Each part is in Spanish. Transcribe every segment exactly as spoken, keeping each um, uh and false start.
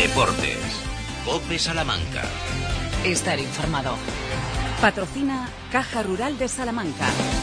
Deportes. COPE Salamanca. Estar informado. Patrocina Caja Rural de Salamanca.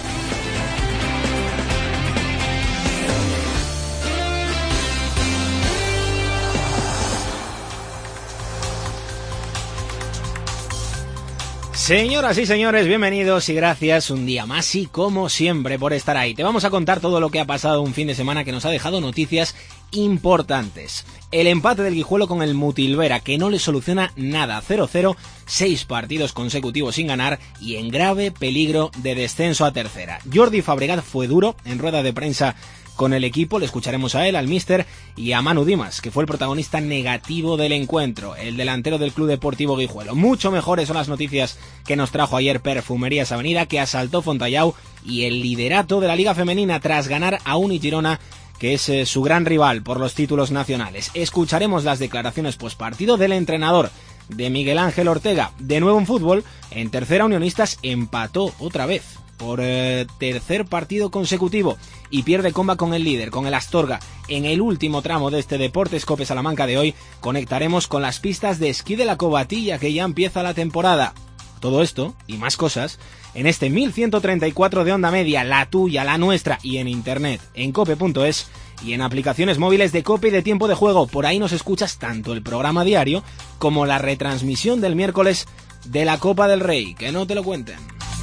Señoras y señores, bienvenidos y gracias un día más y como siempre por estar ahí. Te vamos a contar todo lo que ha pasado un fin de semana que nos ha dejado noticias importantes. El empate del Guijuelo con el Mutilvera, que no le soluciona nada, cero cero, seis partidos consecutivos sin ganar y en grave peligro de descenso a tercera. Jordi Fabregat fue duro en rueda de prensa con el equipo, le escucharemos a él, al míster y a Manu Dimas, que fue el protagonista negativo del encuentro, el delantero del Club Deportivo Guijuelo. Mucho mejores son las noticias que nos trajo ayer Perfumerías Avenida, que asaltó Fontallao, y el liderato de la Liga Femenina tras ganar a Unigirona, que es eh, su gran rival por los títulos nacionales. Escucharemos las declaraciones postpartido del entrenador, de Miguel Ángel Ortega. De nuevo en fútbol, en tercera Unionistas empató otra vez por eh, tercer partido consecutivo y pierde comba con el líder, con el Astorga. En el último tramo de este Deportes COPE Salamanca de hoy conectaremos con las pistas de esquí de la Covatilla, que ya empieza la temporada. Todo esto y más cosas en este mil ciento treinta y cuatro de onda media, la tuya, la nuestra, y en internet en cope punto es y en aplicaciones móviles de COPE y de Tiempo de Juego. Por ahí nos escuchas tanto el programa diario como la retransmisión del miércoles de la Copa del Rey, que no te lo cuenten.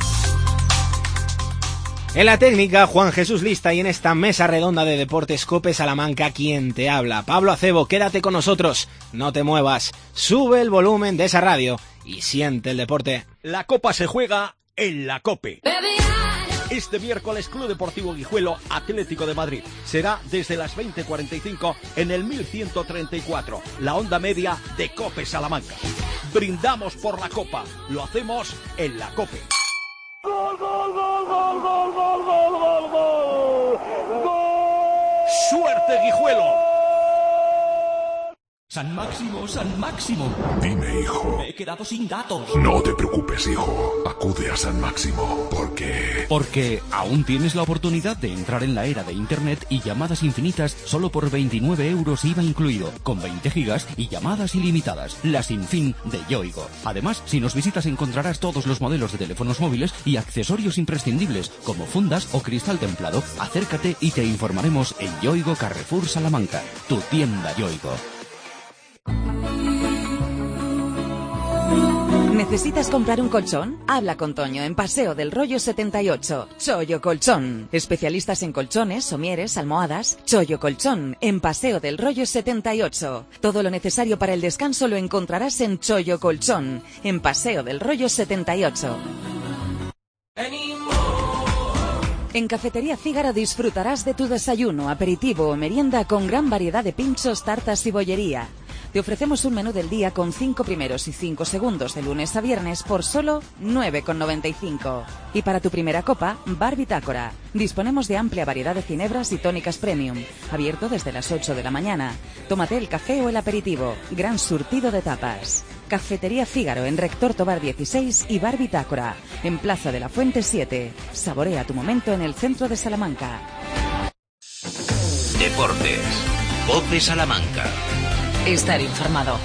En la técnica, Juan Jesús Lista, y en esta mesa redonda de Deportes COPE Salamanca, quien te habla, Pablo Acebo. Quédate con nosotros, no te muevas, sube el volumen de esa radio y siente el deporte. La Copa se juega en la COPE. Este miércoles, Club Deportivo Guijuelo, Atlético de Madrid. Será desde las veinte cuarenta y cinco en el mil ciento treinta y cuatro, la onda media de COPE Salamanca. Brindamos por la Copa, lo hacemos en la COPE. ¡Gol, gol, gol, gol, gol, gol, gol, gol, gol! ¡Gol! ¡Suerte, Guijuelo! San Máximo, San Máximo. Dime, hijo. Me he quedado sin datos. No te preocupes, hijo. Acude a San Máximo, porque... Porque aún tienes la oportunidad de entrar en la era de Internet y llamadas infinitas solo por veintinueve euros I V A incluido, con veinte gigas y llamadas ilimitadas. La sin fin de Yoigo. Además, si nos visitas encontrarás todos los modelos de teléfonos móviles y accesorios imprescindibles, como fundas o cristal templado. Acércate y te informaremos en Yoigo Carrefour Salamanca, tu tienda Yoigo. ¿Necesitas comprar un colchón? Habla con Toño en Paseo del Rollo setenta y ocho. Chollo Colchón. Especialistas en colchones, somieres, almohadas. Chollo Colchón en Paseo del Rollo setenta y ocho. Todo lo necesario para el descanso lo encontrarás en Chollo Colchón en Paseo del Rollo setenta y ocho. En Cafetería Fígaro disfrutarás de tu desayuno, aperitivo o merienda con gran variedad de pinchos, tartas y bollería. Te ofrecemos un menú del día con cinco primeros y cinco segundos de lunes a viernes por solo nueve con noventa y cinco. Y para tu primera copa, Bar Bitácora. Disponemos de amplia variedad de ginebras y tónicas premium. Abierto desde las ocho de la mañana. Tómate el café o el aperitivo. Gran surtido de tapas. Cafetería Fígaro en Rector Tobar dieciséis y Bar Bitácora en Plaza de la Fuente siete. Saborea tu momento en el centro de Salamanca. Deportes. COPE Salamanca. Estar informado.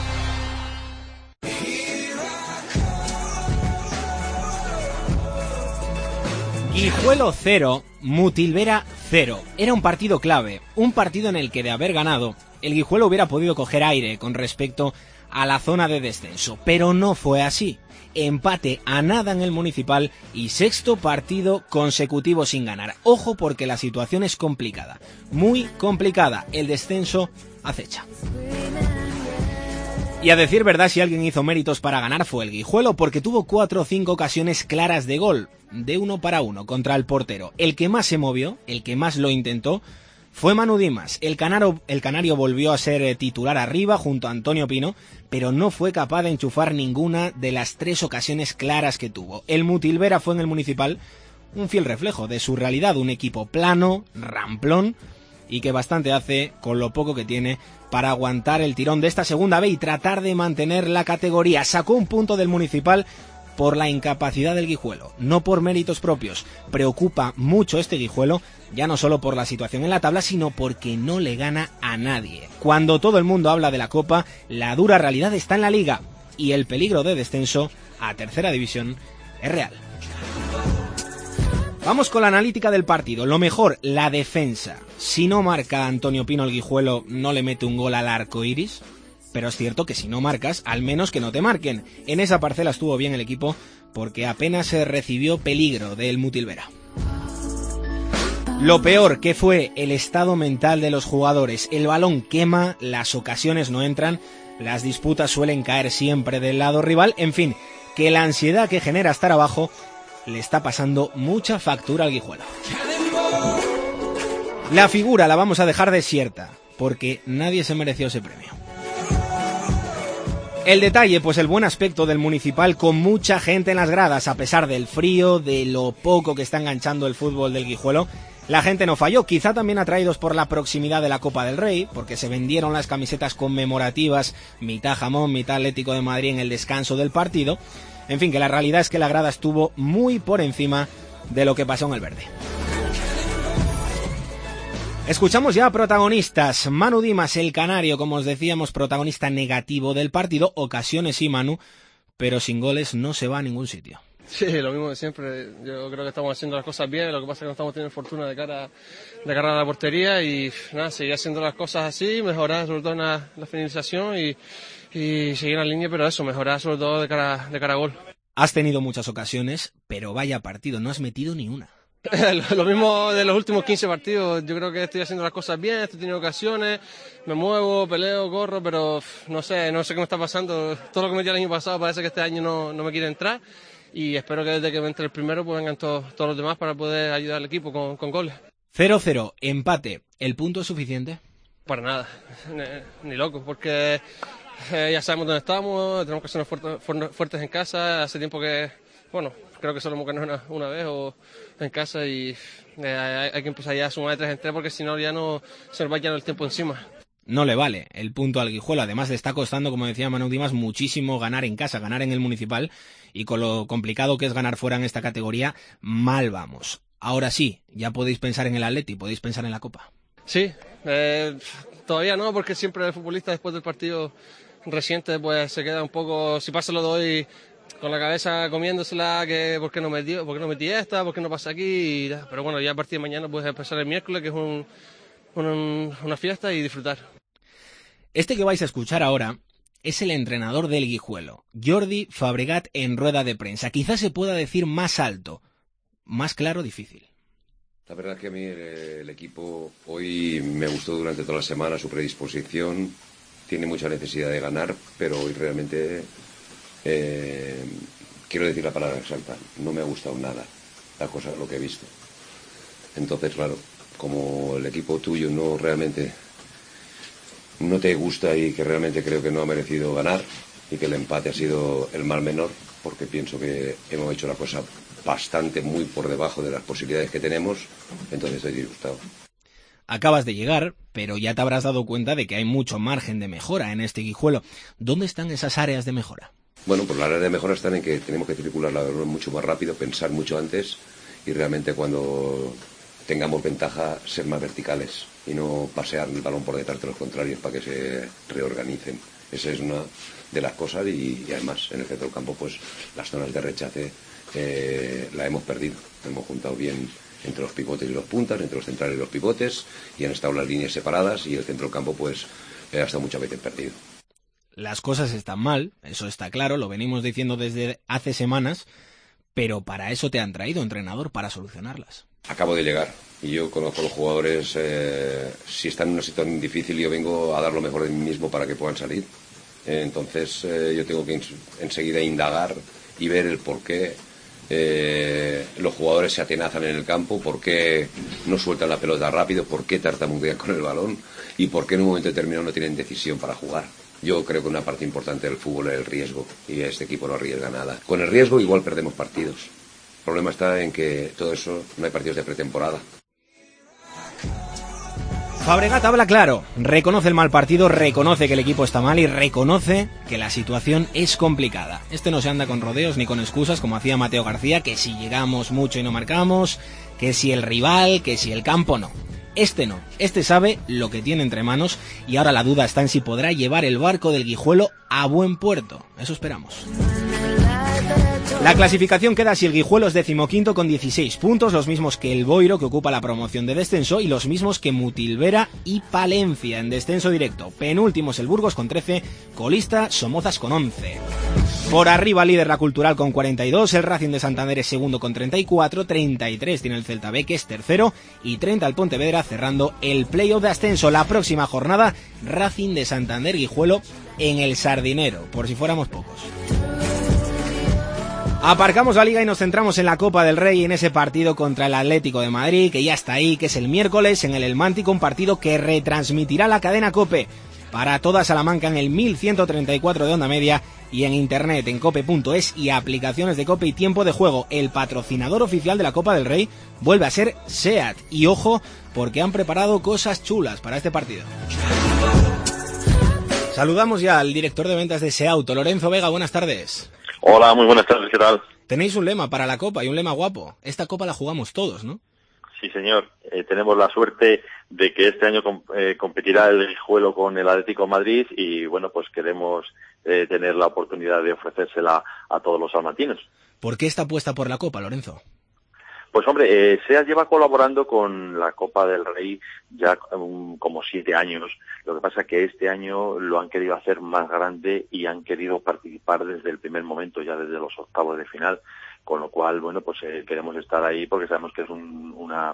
Guijuelo cero, Mutilvera cero. Era un partido clave, un partido en el que de haber ganado, el Guijuelo hubiera podido coger aire con respecto a la zona de descenso, pero no fue así. Empate a nada en el Municipal y sexto partido consecutivo sin ganar. Ojo, porque la situación es complicada, muy complicada. El descenso acecha. Y a decir verdad, si alguien hizo méritos para ganar fue el Guijuelo, porque tuvo cuatro o cinco ocasiones claras de gol, de uno para uno contra el portero. El que más se movió, el que más lo intentó, fue Manu Dimas. El canario, el canario volvió a ser titular arriba junto a Antonio Pino, pero no fue capaz de enchufar ninguna de las tres ocasiones claras que tuvo. El Mutilvera fue en el Municipal un fiel reflejo de su realidad, un equipo plano, ramplón, y que bastante hace con lo poco que tiene para aguantar el tirón de esta segunda B y tratar de mantener la categoría. Sacó un punto del Municipal por la incapacidad del Guijuelo, no por méritos propios. Preocupa mucho este Guijuelo, ya no solo por la situación en la tabla, sino porque no le gana a nadie. Cuando todo el mundo habla de la Copa, la dura realidad está en la Liga, y el peligro de descenso a tercera división es real. Vamos con la analítica del partido. Lo mejor, la defensa. Si no marca Antonio Pino el Guijuelo, no le mete un gol al arco iris. Pero es cierto que si no marcas, al menos que no te marquen. En esa parcela estuvo bien el equipo, porque apenas se recibió peligro del Mutilvera. Lo peor, que fue el estado mental de los jugadores. El balón quema, las ocasiones no entran, las disputas suelen caer siempre del lado rival. En fin, que la ansiedad que genera estar abajo le está pasando mucha factura al Guijuelo. La figura la vamos a dejar desierta, porque nadie se mereció ese premio. El detalle, pues el buen aspecto del Municipal con mucha gente en las gradas, a pesar del frío, de lo poco que está enganchando el fútbol del Guijuelo. La gente no falló, quizá también atraídos por la proximidad de la Copa del Rey, porque se vendieron las camisetas conmemorativas, mitad jamón, mitad Atlético de Madrid en el descanso del partido. En fin, que la realidad es que la grada estuvo muy por encima de lo que pasó en el verde. Escuchamos ya a protagonistas. Manu Dimas, el canario, como os decíamos, protagonista negativo del partido. Ocasiones sí, Manu, pero sin goles no se va a ningún sitio. Sí, lo mismo de siempre. Yo creo que estamos haciendo las cosas bien, lo que pasa es que no estamos teniendo fortuna de cara, de cara a la portería y nada, seguir haciendo las cosas así, mejorar sobre todo en la, la finalización y, y seguir en la línea, pero eso, mejorar sobre todo de cara, de cara a gol. Has tenido muchas ocasiones, pero vaya partido, no has metido ni una. Lo mismo de los últimos quince partidos, yo creo que estoy haciendo las cosas bien, estoy teniendo ocasiones, me muevo, peleo, corro, pero no sé, no sé qué me está pasando. Todo lo que metí el año pasado parece que este año no, no me quiere entrar. Y espero que desde que me entre el primero pues vengan todos, todos los demás para poder ayudar al equipo con, con goles. cero cero, empate. ¿El punto es suficiente? Para nada, ni, ni loco, porque eh, ya sabemos dónde estamos, tenemos que ser fuertes, fuertes en casa. Hace tiempo que, bueno, creo que solo hemos ganado una, una vez o en casa y eh, hay, hay que empezar ya a sumar de tres en tres porque si no ya no se nos va ya el tiempo encima. No le vale el punto al Guijuelo, además le está costando, como decía Manu Dimas, muchísimo ganar en casa, ganar en el Municipal, y con lo complicado que es ganar fuera en esta categoría, mal vamos. Ahora sí, ya podéis pensar en el Atleti, podéis pensar en la Copa. Sí, eh, todavía no, porque siempre el futbolista después del partido reciente pues se queda un poco, si pasa lo de hoy, con la cabeza comiéndosela, que por qué no metí, por qué no metí esta, por qué no pasa aquí, y, pero bueno, ya a partir de mañana puedes empezar el miércoles, que es un, un, una fiesta, y disfrutar. Este que vais a escuchar ahora es el entrenador del Guijuelo, Jordi Fabregat, en rueda de prensa. Quizás se pueda decir más alto, más claro, difícil. La verdad es que a mí el, el equipo hoy me gustó durante toda la semana, su predisposición, tiene mucha necesidad de ganar, pero hoy realmente, eh, quiero decir la palabra exacta, no me ha gustado nada la cosa, lo que he visto. Entonces, claro, como el equipo tuyo no realmente no te gusta y que realmente creo que no ha merecido ganar y que el empate ha sido el mal menor, porque pienso que hemos hecho la cosa bastante muy por debajo de las posibilidades que tenemos, entonces estoy disgustado. Acabas de llegar, pero ya te habrás dado cuenta de que hay mucho margen de mejora en este Guijuelo. ¿Dónde están esas áreas de mejora? Bueno, pues las áreas de mejora están en que tenemos que circular la balón mucho más rápido, pensar mucho antes y realmente cuando tengamos ventaja ser más verticales y no pasear el balón por detrás de los contrarios para que se reorganicen. Esa es una de las cosas y, y además en el centro del campo pues las zonas de rechace eh, la hemos perdido. Hemos juntado bien entre los pivotes y los puntas, entre los centrales y los pivotes, y han estado las líneas separadas y el centro del campo pues ha estado muchas veces perdido. Las cosas están mal, eso está claro, lo venimos diciendo desde hace semanas, pero para eso te han traído, entrenador, para solucionarlas. Acabo de llegar y yo conozco a los jugadores, eh, si están en una situación difícil yo vengo a dar lo mejor de mí mismo para que puedan salir. Eh, entonces eh, yo tengo que enseguida indagar y ver el por qué eh, los jugadores se atenazan en el campo, por qué no sueltan la pelota rápido, por qué tartamudean con el balón y por qué en un momento determinado no tienen decisión para jugar. Yo creo que una parte importante del fútbol es el riesgo y este equipo no arriesga nada. Con el riesgo igual perdemos partidos. El problema está en que todo eso no hay partidos de pretemporada. Fabregat habla claro, reconoce el mal partido, reconoce que el equipo está mal y reconoce que la situación es complicada. Este no se anda con rodeos ni con excusas como hacía Mateo García, que si llegamos mucho y no marcamos, que si el rival, que si el campo, no. Este no, este sabe lo que tiene entre manos y ahora la duda está en si podrá llevar el barco del Guijuelo a buen puerto. Eso esperamos. La clasificación queda así: el Guijuelo es decimoquinto con dieciséis puntos, los mismos que el Boiro, que ocupa la promoción de descenso, y los mismos que Mutilvera y Palencia en descenso directo. Penúltimo es el Burgos con trece, colista Somozas con once. Por arriba líder la Cultural con cuarenta y dos, el Racing de Santander es segundo con treinta y cuatro, treinta y tres tiene el Celta B, que es tercero, y treinta el Pontevedra cerrando el playoff de ascenso. La próxima jornada, Racing de Santander Guijuelo en el Sardinero, por si fuéramos pocos. Aparcamos la Liga y nos centramos en la Copa del Rey, en ese partido contra el Atlético de Madrid, que ya está ahí, que es el miércoles en el El Mántico, un partido que retransmitirá la cadena COPE para toda Salamanca en el mil ciento treinta y cuatro de onda media y en internet en cope punto es y aplicaciones de COPE y tiempo de juego. El patrocinador oficial de la Copa del Rey vuelve a ser SEAT, y ojo, porque han preparado cosas chulas para este partido. Saludamos ya al director de ventas de SEAUTO, Lorenzo Vega, buenas tardes. Hola, muy buenas tardes, ¿qué tal? Tenéis un lema para la Copa y un lema guapo. Esta Copa la jugamos todos, ¿no? Sí, señor. Eh, tenemos la suerte de que este año com- eh, competirá el Guijuelo con el Atlético de Madrid y, bueno, pues queremos eh, tener la oportunidad de ofrecérsela a todos los salmantinos. ¿Por qué esta apuesta por la Copa, Lorenzo? Pues hombre, eh, SEAT lleva colaborando con la Copa del Rey ya um, como siete años. Lo que pasa es que este año lo han querido hacer más grande y han querido participar desde el primer momento, ya desde los octavos de final. Con lo cual, bueno, pues eh, queremos estar ahí porque sabemos que es un, una,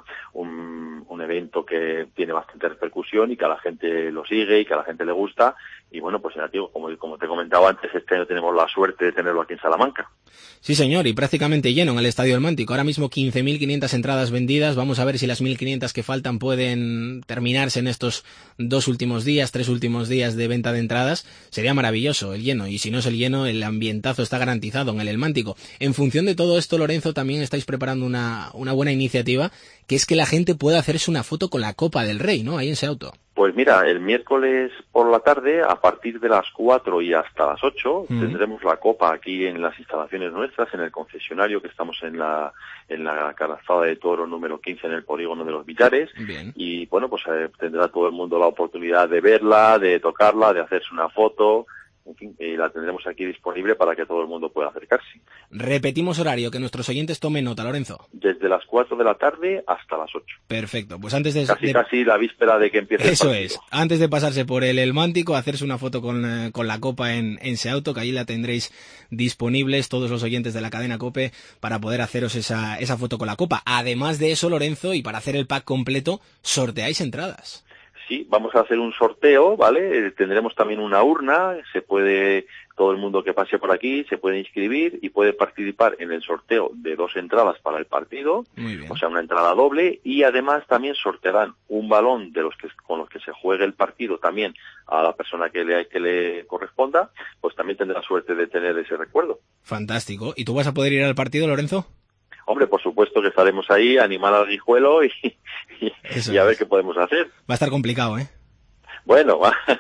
un, un evento que tiene bastante repercusión y que a la gente lo sigue y que a la gente le gusta. Y bueno, pues ya digo, como, como te he comentado antes, este año tenemos la suerte de tenerlo aquí en Salamanca. Sí, señor, y prácticamente lleno en el Estadio del Mántico. Ahora mismo quince mil quinientas entradas vendidas. Vamos a ver si las mil quinientas que faltan pueden terminarse en estos dos últimos días, tres últimos días de venta de entradas. Sería maravilloso el lleno, y si no es el lleno, el ambientazo está garantizado en el El Mántico. En función de todo esto, Lorenzo, también estáis preparando una, una buena iniciativa, que es que la gente pueda hacerse una foto con la Copa del Rey, ¿no? Ahí en SEAUTO. Pues mira, el miércoles por la tarde, a partir de las cuatro y hasta las ocho, mm. tendremos la Copa aquí en las instalaciones nuestras, en el concesionario que estamos en la en la calzada de Toro número quince en el polígono de los Villares. Bien. Y bueno, pues eh, tendrá todo el mundo la oportunidad de verla, de tocarla, de hacerse una foto. En fin, y la tendremos aquí disponible para que todo el mundo pueda acercarse. Repetimos horario, que nuestros oyentes tomen nota, Lorenzo. Desde las cuatro de la tarde hasta las ocho. Perfecto, pues antes de... Casi, de... casi la víspera de que empiece Eso el partido. es, antes de pasarse por el El Mántico, hacerse una foto con, eh, con la Copa en, en SEAUTO, que allí la tendréis disponibles todos los oyentes de la cadena COPE para poder haceros esa, esa foto con la Copa. Además de eso, Lorenzo, y para hacer el pack completo, sorteáis entradas. Sí, vamos a hacer un sorteo, ¿vale? Eh, tendremos también una urna, se puede, todo el mundo que pase por aquí se puede inscribir y puede participar en el sorteo de dos entradas para el partido, Muy bien. O sea, una entrada doble, y además también sortearán un balón de los que con los que se juegue el partido también a la persona que le, que le corresponda, pues también tendrá suerte de tener ese recuerdo. Fantástico. ¿Y tú vas a poder ir al partido, Lorenzo? Hombre, por supuesto que estaremos ahí, animar al Guijuelo y, y, y a ver qué podemos hacer. Va a estar complicado, ¿eh? Bueno,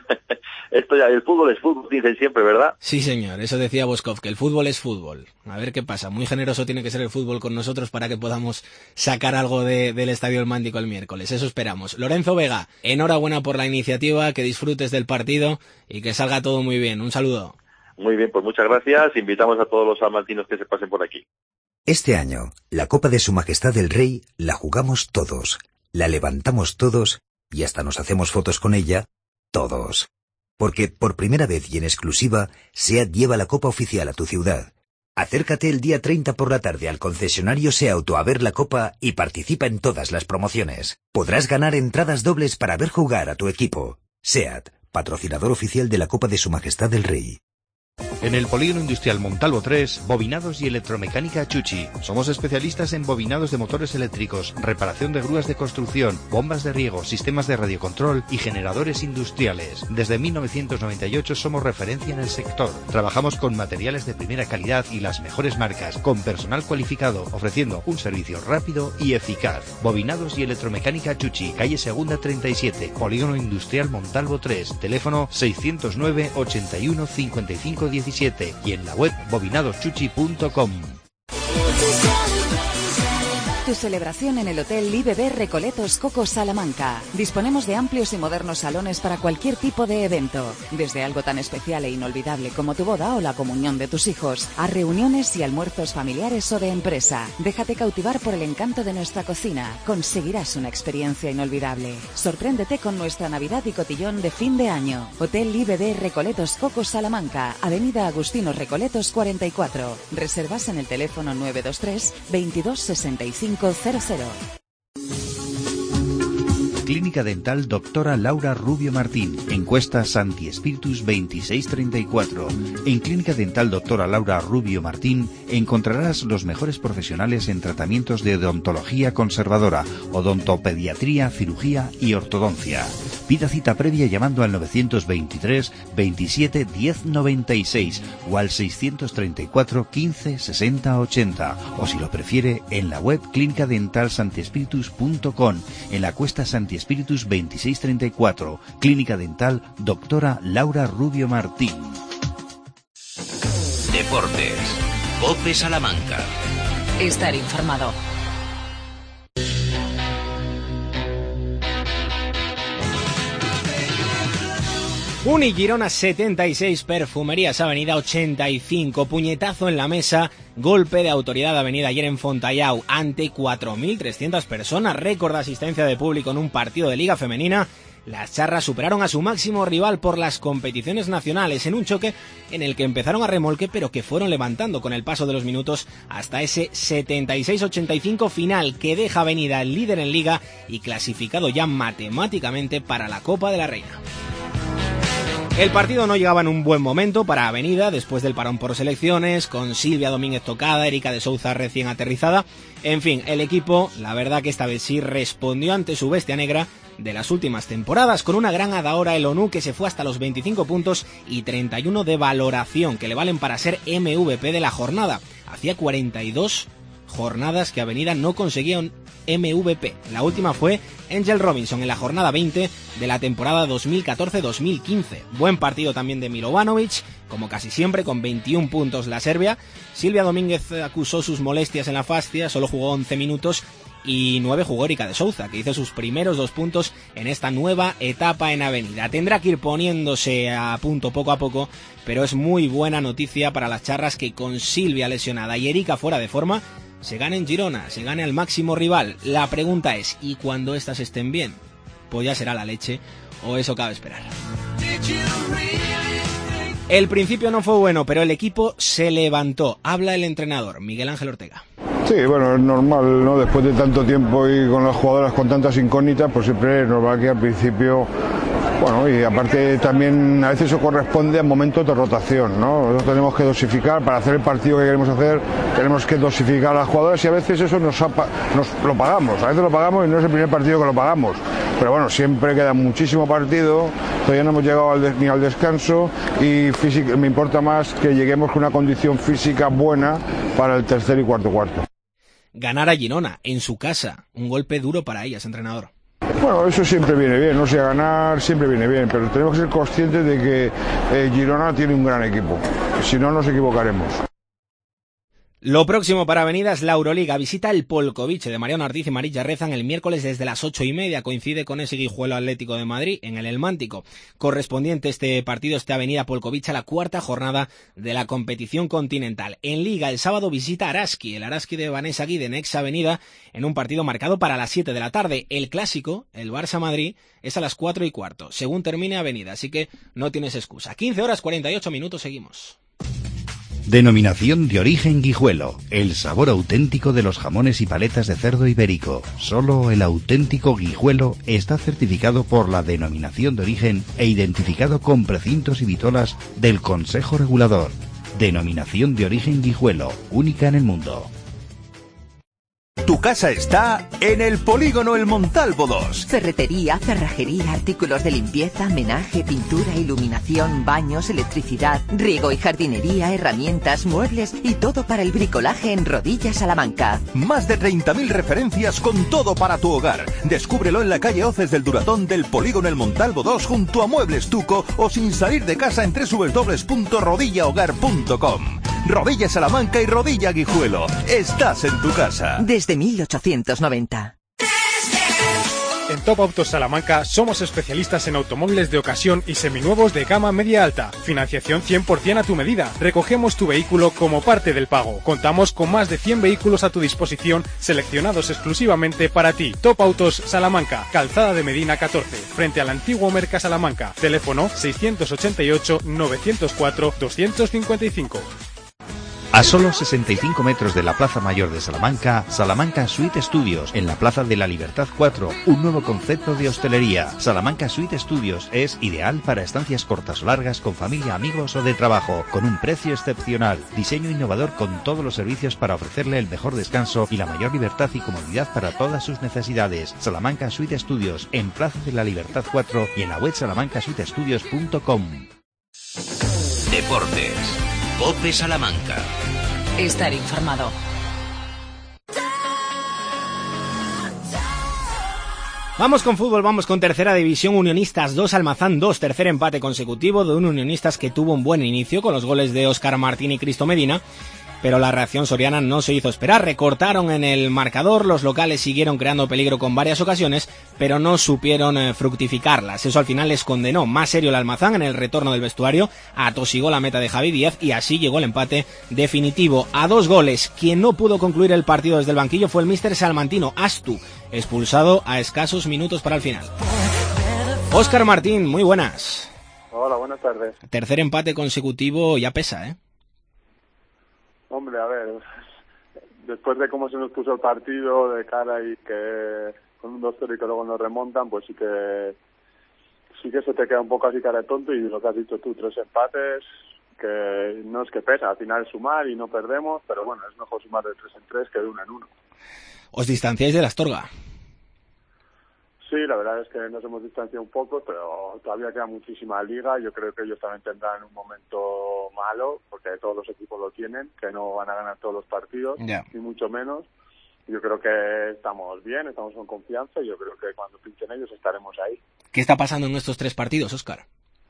esto ya, el fútbol es fútbol, dicen siempre, ¿verdad? Sí, señor, eso decía Boskov, que el fútbol es fútbol. A ver qué pasa, muy generoso tiene que ser el fútbol con nosotros para que podamos sacar algo de, del Estadio El Mántico el miércoles, eso esperamos. Lorenzo Vega, enhorabuena por la iniciativa, que disfrutes del partido y que salga todo muy bien. Un saludo. Muy bien, pues muchas gracias, invitamos a todos los salmantinos que se pasen por aquí. Este año, la Copa de Su Majestad el Rey la jugamos todos, la levantamos todos y hasta nos hacemos fotos con ella, todos. Porque por primera vez y en exclusiva, SEAT lleva la Copa oficial a tu ciudad. Acércate el día treinta por la tarde al concesionario SEAUTO a ver la Copa y participa en todas las promociones. Podrás ganar entradas dobles para ver jugar a tu equipo. SEAT, patrocinador oficial de la Copa de Su Majestad el Rey. En el Polígono Industrial Montalvo tres, bobinados y electromecánica Chuchi. Somos especialistas en bobinados de motores eléctricos, reparación de grúas de construcción, bombas de riego, sistemas de radiocontrol y generadores industriales. Desde mil novecientos noventa y ocho somos referencia en el sector. Trabajamos con materiales de primera calidad y las mejores marcas, con personal cualificado, ofreciendo un servicio rápido y eficaz. Bobinados y electromecánica Chuchi, calle Segunda treinta y siete, Polígono Industrial Montalvo tres, teléfono seiscientos nueve, ochenta y uno, cincuenta y cinco diecisiete y en la web bobinados chuchi punto com. Tu celebración en el Hotel I B B Recoletos Coco Salamanca. Disponemos de amplios y modernos salones para cualquier tipo de evento, desde algo tan especial e inolvidable como tu boda o la comunión de tus hijos, a reuniones y almuerzos familiares o de empresa. Déjate cautivar por el encanto de nuestra cocina. Conseguirás una experiencia inolvidable. Sorpréndete con nuestra Navidad y cotillón de fin de año. Hotel I B B Recoletos Coco Salamanca, Avenida Agustino Recoletos cuarenta y cuatro. Reservas en el teléfono nueve dos tres, veintidós sesenta y cinco cero cero. Clínica Dental Doctora Laura Rubio Martín, encuesta Santi Espíritus veintiséis treinta y cuatro. En Clínica Dental Doctora Laura Rubio Martín encontrarás los mejores profesionales en tratamientos de odontología conservadora, odontopediatría, cirugía y ortodoncia. Pida cita previa llamando al novecientos veintitrés, veintisiete, diez noventa y seis o al seiscientos treinta y cuatro, quince, sesenta, ochenta, o si lo prefiere en la web clínica dental santi espíritus punto com, en la cuesta Santi Espíritus veintiséis treinta y cuatro, Clínica Dental Doctora Laura Rubio Martín. Deportes. COPE Salamanca. Estar informado. Uni Girona setenta y seis, Perfumerías Avenida ochenta y cinco, puñetazo en la mesa, golpe de autoridad Avenida ayer en Fontallao ante cuatro mil trescientas personas, récord de asistencia de público en un partido de Liga Femenina. Las charras superaron a su máximo rival por las competiciones nacionales en un choque en el que empezaron a remolque pero que fueron levantando con el paso de los minutos hasta ese setenta y seis ochenta y cinco final que deja Avenida el líder en Liga y clasificado ya matemáticamente para la Copa de la Reina. El partido no llegaba en un buen momento para Avenida después del parón por selecciones, con Silvia Domínguez tocada, Erika de Souza recién aterrizada. En fin, el equipo, la verdad que esta vez sí respondió ante su bestia negra de las últimas temporadas, con una gran Adaora el ONU que se fue hasta los veinticinco puntos y treinta y uno de valoración, que le valen para ser M V P de la jornada. Hacía cuarenta y dos jornadas que Avenida no conseguía un M V P. La última fue Angel Robinson en la jornada veinte de la temporada dos mil catorce dos mil quince. Buen partido también de Milovanovic, como casi siempre, con veintiún puntos la serbia. Silvia Domínguez acusó sus molestias en la fascia, solo jugó once minutos y nueve jugó Erika de Souza, que hizo sus primeros dos puntos en esta nueva etapa en Avenida. Tendrá que ir poniéndose a punto poco a poco, pero es muy buena noticia para las charras que con Silvia lesionada y Erika fuera de forma se gane en Girona, se gane al máximo rival. La pregunta es, ¿y cuando estas estén bien? Pues ya será la leche, o eso cabe esperar. El principio no fue bueno, pero el equipo se levantó. Habla el entrenador, Miguel Ángel Ortega. Sí, bueno, es normal, ¿no? Después de tanto tiempo y con las jugadoras con tantas incógnitas, pues siempre es normal que al principio, bueno, y aparte también a veces eso corresponde a momentos de rotación, ¿no? Nosotros tenemos que dosificar, para hacer el partido que queremos hacer, tenemos que dosificar a las jugadoras y a veces eso nos, nos lo pagamos, a veces lo pagamos y no es el primer partido que lo pagamos. Pero bueno, siempre queda muchísimo partido, todavía no hemos llegado al des, ni al descanso y física, me importa más que lleguemos con una condición física buena para el tercer y cuarto cuarto. Ganar a Girona, en su casa, un golpe duro para ellas, entrenador. Bueno, eso siempre viene bien, no sé, ganar siempre viene bien, pero tenemos que ser conscientes de que eh, Girona tiene un gran equipo, si no nos equivocaremos. Lo próximo para Avenida es la Euroliga. Visita el Polkovice de Mariano Ortiz y Marilla Rezan el miércoles desde las ocho y media. Coincide con ese Guijuelo Atlético de Madrid en el El Mántico. Correspondiente este partido, este Avenida Polkovice, a la cuarta jornada de la competición continental. En Liga, el sábado visita Araski, el Araski de Vanessa Guiden, ex Avenida, en un partido marcado para las siete de la tarde. El clásico, el Barça Madrid, es a las cuatro y cuarto, según termine Avenida, así que no tienes excusa. quince horas cuarenta y ocho minutos, seguimos. Denominación de origen Guijuelo, el sabor auténtico de los jamones y paletas de cerdo ibérico. Solo el auténtico Guijuelo está certificado por la denominación de origen e identificado con precintos y vitolas del Consejo Regulador. Denominación de origen Guijuelo, única en el mundo. Tu casa está en el Polígono El Montalvo dos. Ferretería, cerrajería, artículos de limpieza, menaje, pintura, iluminación, baños, electricidad, riego y jardinería, herramientas, muebles y todo para el bricolaje en Rodilla, Salamanca. Más de treinta mil referencias con todo para tu hogar. Descúbrelo en la calle Oces del Duratón del Polígono El Montalvo dos junto a Muebles Tuco o sin salir de casa en doble u doble u doble u punto rodilla hogar punto com. Rodilla Salamanca y Rodilla Guijuelo. Estás en tu casa. Desde mil ochocientos noventa. En Top Autos Salamanca somos especialistas en automóviles de ocasión y seminuevos de gama media alta. Financiación cien por ciento a tu medida. Recogemos tu vehículo como parte del pago. Contamos con más de cien vehículos a tu disposición, seleccionados exclusivamente para ti. Top Autos Salamanca, Calzada de Medina catorce, frente al antiguo Merca Salamanca. Teléfono seiscientos ochenta y ocho, novecientos cuatro, doscientos cincuenta y cinco. A solo sesenta y cinco metros de la Plaza Mayor de Salamanca, Salamanca Suite Studios, en la Plaza de la Libertad cuatro, un nuevo concepto de hostelería. Salamanca Suite Studios es ideal para estancias cortas o largas con familia, amigos o de trabajo, con un precio excepcional, diseño innovador con todos los servicios para ofrecerle el mejor descanso y la mayor libertad y comodidad para todas sus necesidades. Salamanca Suite Studios, en Plaza de la Libertad cuatro y en la web salamanca suite studios punto com. Deportes. COPE Salamanca. Estar informado. Vamos con fútbol, vamos con tercera división. Unionistas dos, Almazán dos, tercer empate consecutivo de un Unionistas que tuvo un buen inicio con los goles de Óscar Martín y Cristo Medina, pero la reacción soriana no se hizo esperar. Recortaron en el marcador, los locales siguieron creando peligro con varias ocasiones, pero no supieron eh, fructificarlas. Eso al final les condenó. Más serio el Almazán en el retorno del vestuario, atosigó la meta de Javi Díaz y así llegó el empate definitivo a dos goles. Quien no pudo concluir el partido desde el banquillo fue el míster salmantino Astu, expulsado a escasos minutos para el final. Óscar Martín, muy buenas. Hola, buenas tardes. Tercer empate consecutivo ya pesa, ¿eh? Hombre, a ver, después de cómo se nos puso el partido de cara y que con un dos cero y que luego nos remontan, pues sí que sí que se te queda un poco así cara de tonto, y lo que has dicho tú, tres empates, que no es que pesa, al final es sumar y no perdemos, pero bueno, es mejor sumar de tres en tres que de uno en uno. ¿Os distanciáis de la Astorga? Sí, la verdad es que nos hemos distanciado un poco, pero todavía queda muchísima liga. Yo creo que ellos también tendrán un momento malo, porque todos los equipos lo tienen, que no van a ganar todos los partidos, yeah. ni mucho menos. Yo creo que estamos bien, estamos con confianza, y yo creo que cuando pinchen ellos estaremos ahí. ¿Qué está pasando en estos tres partidos, Óscar?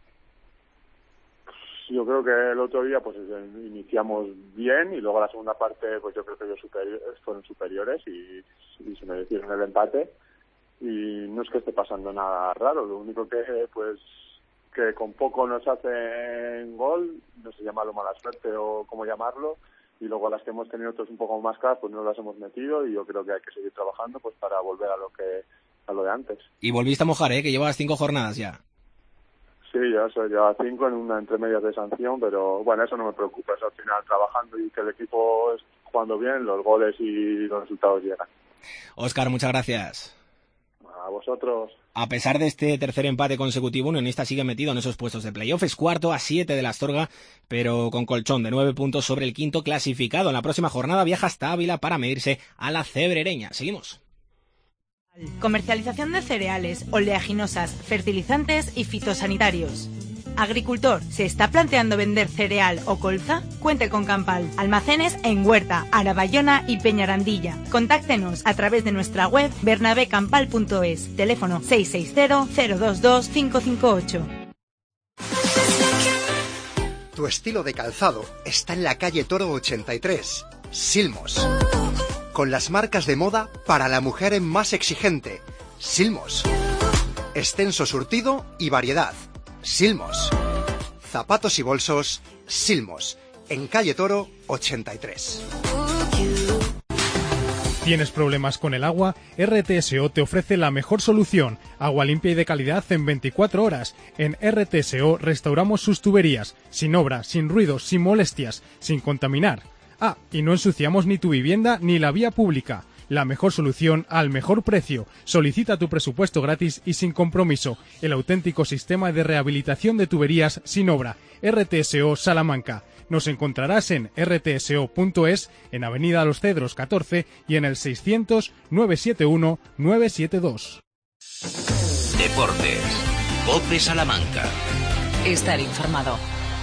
Yo creo que el otro día pues iniciamos bien, y luego la segunda parte pues yo creo que ellos superi- fueron superiores y, y se merecieron el empate. Y no es que esté pasando nada raro, lo único que pues que con poco nos hacen gol, no sé llamarlo mala suerte o cómo llamarlo, y luego las que hemos tenido otros un poco más claras pues no las hemos metido, y yo creo que hay que seguir trabajando pues para volver a lo que a lo de antes. Y volviste a mojar, ¿eh? Que llevabas cinco jornadas ya. Sí, ya eso lleva cinco en una entre medias de sanción, pero bueno, eso no me preocupa, eso al final trabajando y que el equipo es jugando bien, los goles y los resultados llegan. Óscar, muchas gracias. A vosotros. A pesar de este tercer empate consecutivo, Unionista sigue metido en esos puestos de playoff. Es cuarto a siete de la Astorga, pero con colchón de nueve puntos sobre el quinto clasificado. En la próxima jornada viaja hasta Ávila para medirse a la Cebrereña. Seguimos. Comercialización de cereales, oleaginosas, fertilizantes y fitosanitarios. Agricultor, ¿se está planteando vender cereal o colza? Cuente con Campal. Almacenes en Huerta, Arabayona y Peñarandilla. Contáctenos a través de nuestra web bernabé campal punto es. Teléfono seis seis cero, cero dos dos, cinco cinco ocho. Tu estilo de calzado está en la calle Toro ochenta y tres, Silmos. Con las marcas de moda para la mujer más exigente, Silmos. Extenso surtido y variedad, Silmos. Zapatos y bolsos, Silmos. En calle Toro ochenta y tres. ¿Tienes problemas con el agua? R T S O te ofrece la mejor solución. Agua limpia y de calidad en veinticuatro horas. En R T S O restauramos sus tuberías, sin obra, sin ruidos, sin molestias, sin contaminar. Ah, y no ensuciamos ni tu vivienda ni la vía pública. La mejor solución al mejor precio. Solicita tu presupuesto gratis y sin compromiso. El auténtico sistema de rehabilitación de tuberías sin obra. R T S O Salamanca. Nos encontrarás en r t s o punto es, en Avenida Los Cedros catorce y en el seiscientos, nueve siete uno, nueve siete dos. Deportes. COPE Salamanca. Estar informado.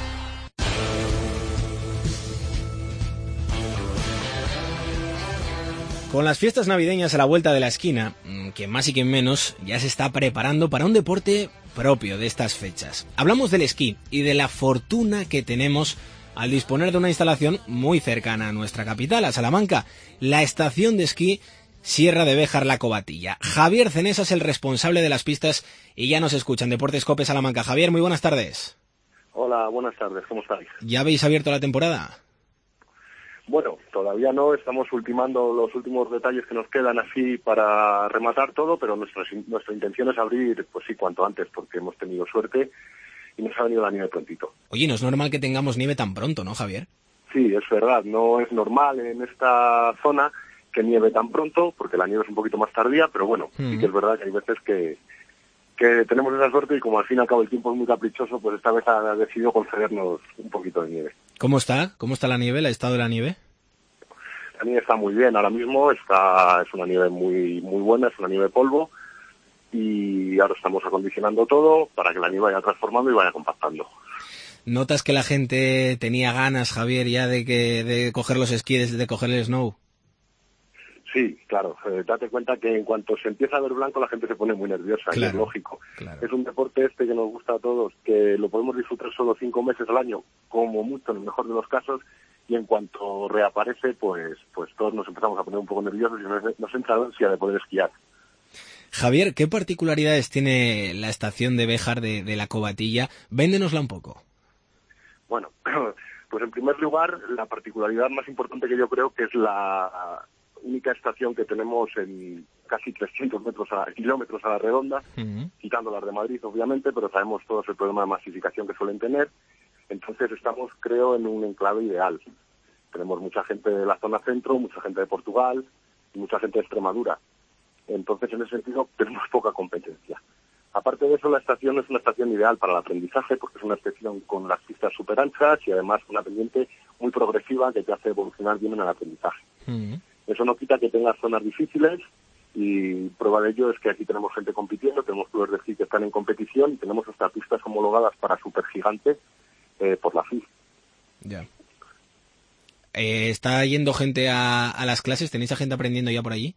Con las fiestas navideñas a la vuelta de la esquina, quien más y quien menos ya se está preparando para un deporte propio de estas fechas. Hablamos del esquí y de la fortuna que tenemos al disponer de una instalación muy cercana a nuestra capital, a Salamanca, la estación de esquí Sierra de Béjar La Covatilla. Javier Cenesa es el responsable de las pistas y ya nos escuchan. Deportes COPE Salamanca. Javier, muy buenas tardes. Hola, buenas tardes, ¿cómo estáis? ¿Ya habéis abierto la temporada? Bueno, todavía no, estamos ultimando los últimos detalles que nos quedan así para rematar todo, pero nuestra, nuestra intención es abrir, pues sí, cuanto antes, porque hemos tenido suerte y nos ha venido la nieve prontito. Oye, no es normal que tengamos nieve tan pronto, ¿no, Javier? Sí, es verdad, no es normal en esta zona que nieve tan pronto, porque la nieve es un poquito más tardía, pero bueno, mm. sí que es verdad que hay veces que, que tenemos esa suerte y como al fin y al cabo el tiempo es muy caprichoso, pues esta vez ha decidido concedernos un poquito de nieve. ¿Cómo está? ¿Cómo está la nieve, el estado de la nieve? La nieve está muy bien, ahora mismo está es una nieve muy muy buena, es una nieve de polvo y ahora estamos acondicionando todo para que la nieve vaya transformando y vaya compactando. ¿Notas que la gente tenía ganas, Javier, ya de que de coger los esquíes, de coger el snow? Sí, claro. Eh, date cuenta que en cuanto se empieza a ver blanco la gente se pone muy nerviosa, claro, y es lógico. Claro. Es un deporte este que nos gusta a todos, que lo podemos disfrutar solo cinco meses al año, como mucho en el mejor de los casos, y en cuanto reaparece, pues pues todos nos empezamos a poner un poco nerviosos y nos, nos entra la ansia de poder esquiar. Javier, ¿qué particularidades tiene la estación de Béjar de, de La Covatilla? Véndenosla un poco. Bueno, pues en primer lugar, la particularidad más importante que yo creo que es la única estación que tenemos en casi trescientos metros a, kilómetros a la redonda, uh-huh. quitando las de Madrid, obviamente, pero sabemos todos el problema de masificación que suelen tener. Entonces estamos, creo, en un enclave ideal. Tenemos mucha gente de la zona centro, mucha gente de Portugal y mucha gente de Extremadura. Entonces, en ese sentido, tenemos poca competencia. Aparte de eso, la estación es una estación ideal para el aprendizaje, porque es una estación con las pistas súper anchas y además una pendiente muy progresiva que te hace evolucionar bien en el aprendizaje. Uh-huh. Eso no quita que tengas zonas difíciles y prueba de ello es que aquí tenemos gente compitiendo, tenemos clubes de esquí que están en competición y tenemos hasta pistas homologadas para supergigantes eh, por la F I S. Ya. Eh, ¿Está yendo gente a, a las clases? ¿Tenéis a gente aprendiendo ya por allí?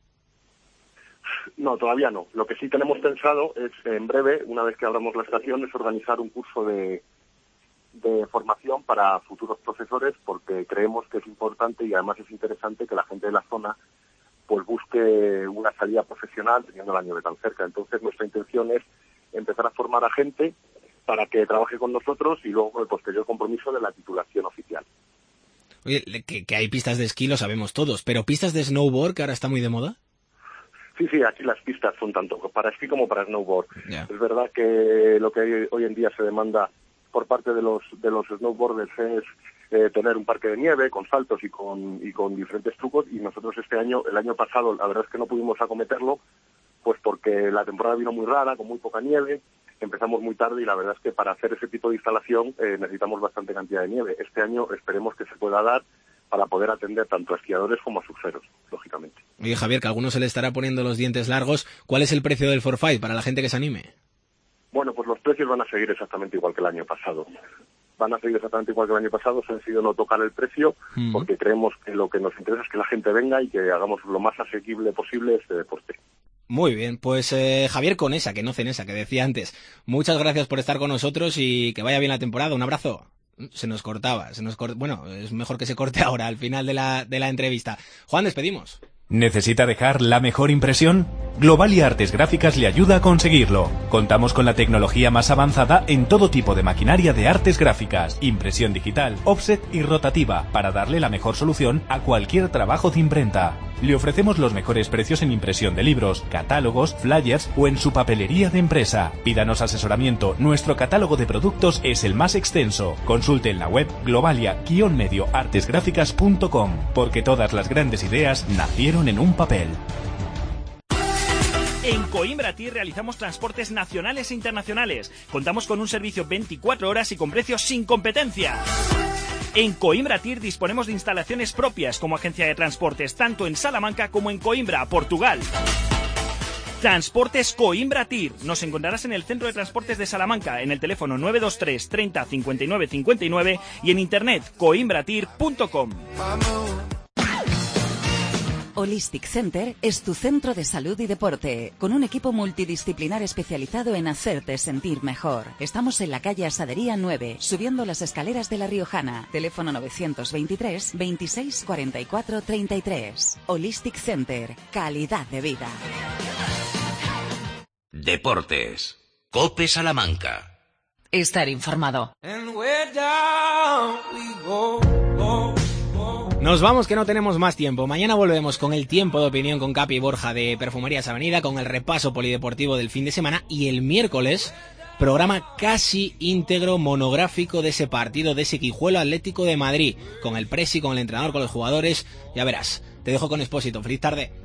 No, todavía no. Lo que sí tenemos pensado es, en breve, una vez que abramos la estación, es organizar un curso de, de formación para futuros profesores, porque creemos que es importante y además es interesante que la gente de la zona pues busque una salida profesional teniendo la nieve tan cerca. Entonces nuestra intención es empezar a formar a gente para que trabaje con nosotros y luego el posterior compromiso de la titulación oficial. Oye, que, que hay pistas de esquí lo sabemos todos, pero pistas de snowboard que ahora está muy de moda. Sí, sí, aquí las pistas son tanto para esquí como para snowboard. Yeah. Es verdad que lo que hoy en día se demanda por parte de los de los snowboarders es eh, tener un parque de nieve con saltos y con y con diferentes trucos, y nosotros este año, el año pasado, la verdad es que no pudimos acometerlo, pues porque la temporada vino muy rara, con muy poca nieve, empezamos muy tarde y la verdad es que para hacer ese tipo de instalación eh, necesitamos bastante cantidad de nieve. Este año esperemos que se pueda dar para poder atender tanto a esquiadores como a surferos, lógicamente. Oye, Javier, que a alguno se le estará poniendo los dientes largos. ¿Cuál es el precio del forfait para la gente que se anime? Bueno, pues los precios van a seguir exactamente igual que el año pasado. Van a seguir exactamente igual que el año pasado. Se ha decidido no tocar el precio mm. porque creemos que lo que nos interesa es que la gente venga y que hagamos lo más asequible posible este deporte. Muy bien, pues eh, Javier Conesa, que no Cenesa, que decía antes. Muchas gracias por estar con nosotros y que vaya bien la temporada. Un abrazo. Se nos cortaba, se nos cort... bueno, es mejor que se corte ahora, al final de la, de la entrevista. Juan, despedimos. ¿Necesita dejar la mejor impresión? Globalia Artes Gráficas le ayuda a conseguirlo. Contamos con la tecnología más avanzada en todo tipo de maquinaria de artes gráficas, impresión digital, offset y rotativa, para darle la mejor solución a cualquier trabajo de imprenta. Le ofrecemos los mejores precios en impresión de libros, catálogos, flyers o en su papelería de empresa. Pídanos asesoramiento, nuestro catálogo de productos es el más extenso. Consulte en la web globalia guion medio artes gráficas punto com, porque todas las grandes ideas nacieron en un papel. En Coimbra T I realizamos transportes nacionales e internacionales. Contamos con un servicio veinticuatro horas y con precios sin competencia. En Coimbra Tir disponemos de instalaciones propias como agencia de transportes tanto en Salamanca como en Coimbra, Portugal. Transportes Coimbra Tir. Nos encontrarás en el Centro de Transportes de Salamanca, en el teléfono nueve dos tres treinta cincuenta y nueve cincuenta y nueve y en internet coimbratir punto com. Holistic Center es tu centro de salud y deporte, con un equipo multidisciplinar especializado en hacerte sentir mejor. Estamos en la calle Asadería nueve, subiendo las escaleras de La Riojana. Teléfono novecientos veintitrés veintiséis cuarenta y cuatro treinta y tres. Holistic Center, calidad de vida. Deportes. COPE Salamanca. Estar informado. Nos vamos, que no tenemos más tiempo. Mañana volvemos con el tiempo de opinión con Capi y Borja de Perfumerías Avenida, con el repaso polideportivo del fin de semana, y el miércoles programa casi íntegro monográfico de ese partido, de ese Guijuelo Atlético de Madrid, con el presi, con el entrenador, con los jugadores. Ya verás. Te dejo con Expósito. Feliz tarde.